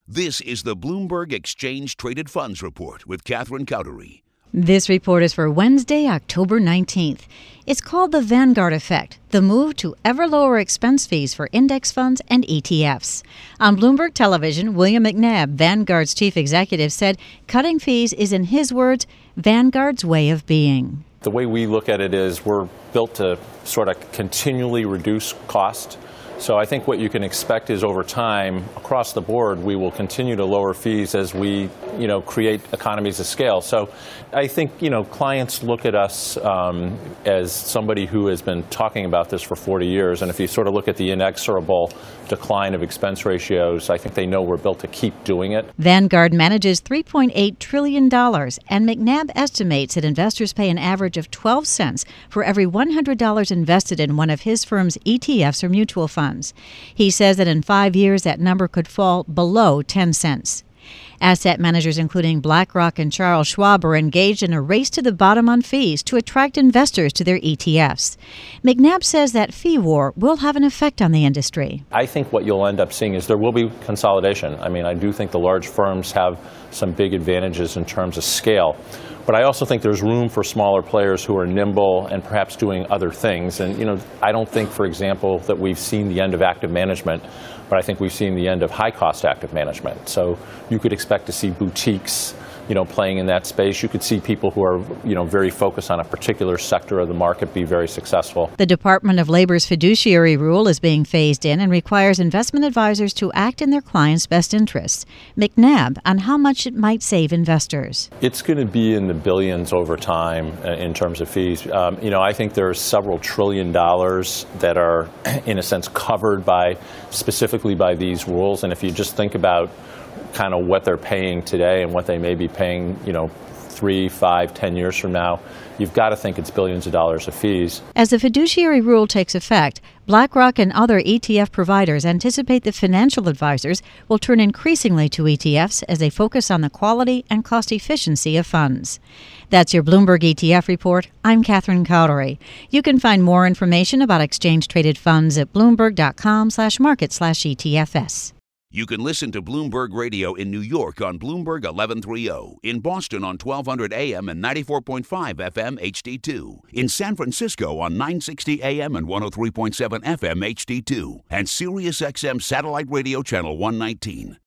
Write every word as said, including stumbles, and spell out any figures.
This is the Bloomberg Exchange Traded Funds Report with Catherine Cowdery. This report is for Wednesday, October nineteenth. It's called the Vanguard Effect, the move to ever lower expense fees for index funds and E T Fs. On Bloomberg Television, William McNabb, Vanguard's chief executive, said cutting fees is, in his words, Vanguard's way of being. The way we look at it is we're built to sort of continually reduce cost. So I think what you can expect is over time, across the board, we will continue to lower fees as we, you know, create economies of scale. So I think, you know, clients look at us um, as somebody who has been talking about this for forty years. And if you sort of look at the inexorable decline of expense ratios, I think they know we're built to keep doing it. Vanguard manages three point eight trillion dollars, and McNabb estimates that investors pay an average of twelve cents for every one hundred dollars invested in one of his firm's E T Fs or mutual funds. He says that in five years that number could fall below ten cents. Asset managers including BlackRock and Charles Schwab are engaged in a race to the bottom on fees to attract investors to their E T Fs. McNabb says that fee war will have an effect on the industry. I think what you'll end up seeing is there will be consolidation. I mean, I do think the large firms have some big advantages in terms of scale. But I also think there's room for smaller players who are nimble and perhaps doing other things. And, you know, I don't think, for example, that we've seen the end of active management, but I think we've seen the end of high-cost active management. So you could expect to see boutiques, you know, playing in that space. You could see people who are, you know, very focused on a particular sector of the market be very successful. The Department of Labor's fiduciary rule is being phased in and requires investment advisors to act in their clients' best interests. McNabb on how much it might save investors. It's going to be in the billions over time in terms of fees. Um, you know, I think there's several trillion dollars that are, in a sense, covered by, specifically by these rules. And if you just think about kind of what they're paying today and what they may be paying, you know, three, five, ten years from now, you've got to think it's billions of dollars of fees. As the fiduciary rule takes effect, BlackRock and other E T F providers anticipate that financial advisors will turn increasingly to E T Fs as they focus on the quality and cost efficiency of funds. That's your Bloomberg E T F report. I'm Catherine Cowdery. You can find more information about exchange-traded funds at bloomberg.com slash market slash ETFS. You can listen to Bloomberg Radio in New York on Bloomberg eleven thirty, in Boston on twelve hundred A M and ninety-four point five F M H D two, in San Francisco on nine sixty A M and one oh three point seven F M H D two, and SiriusXM Satellite Radio Channel one nineteen.